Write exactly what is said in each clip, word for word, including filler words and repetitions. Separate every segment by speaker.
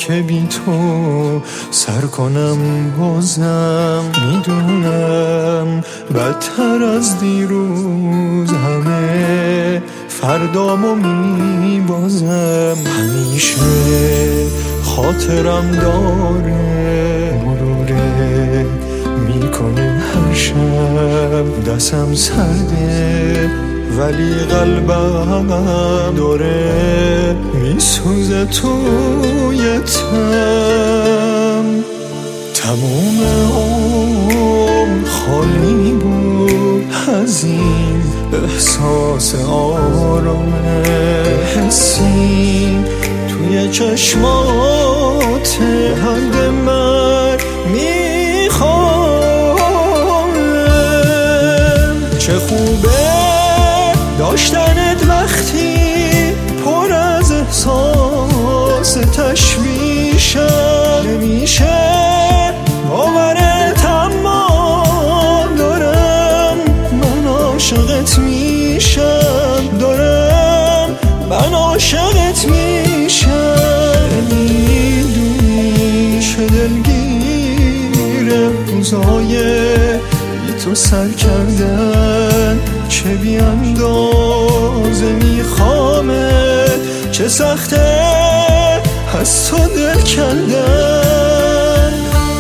Speaker 1: که بی تو سر کنم بازم. میدونم بدتر از دیروز همه فردامو میبازم. همیشه خاطرم داره مروره میکنه هر شب. دستم سرده ولی قلبم داره میسوزه توی تم. تموم عمر خالی بود از این احساس آرام حسی توی چشمات حد من میخوام. چه خوبه داشتنت وقتی پر از احساس تشویشم. نمیشه باورت اما دارم من عاشقت میشم. دارم من عاشقت میشم. نمیدونی چه دلگیره روزای بی تو سر کردن. چه بی اندازه میخوامت، چه سخته از تو دل کندن.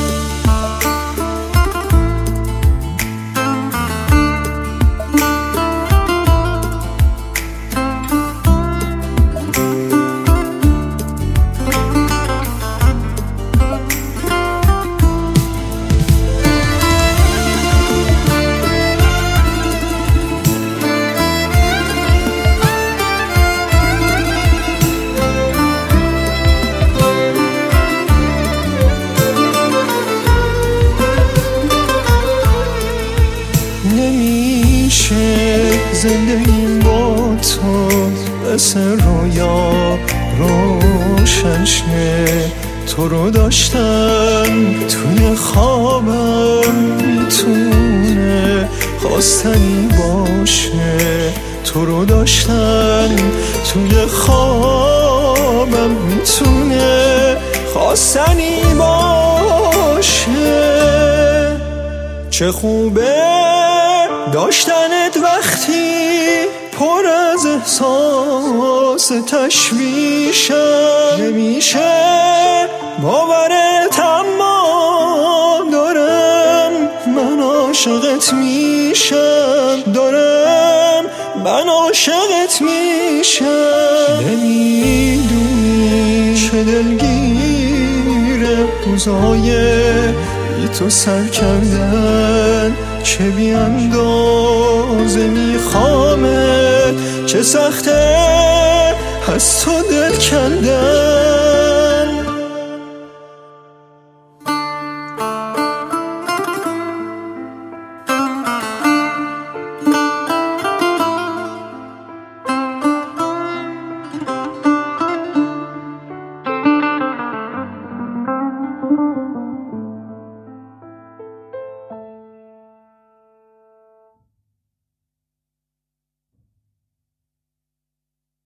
Speaker 1: نمیشه زندگیم با تو مثل رویا روشن شه. تو رو داشتن توی خوابم میتونه خواستنی باشه. تو رو داشتن توی خوابم میتونه خواستنی باشه. چه خوبه داشتنت وقتی پر از احساس تشویشم. نمیشه باورت اما دارم من عاشقت میشم. دارم من عاشقت میشم. نمیدونی چه دلگیره روزای بی تو سر کردن. چه بی اندازه میخوامت، چه سخته از تو دل کندن.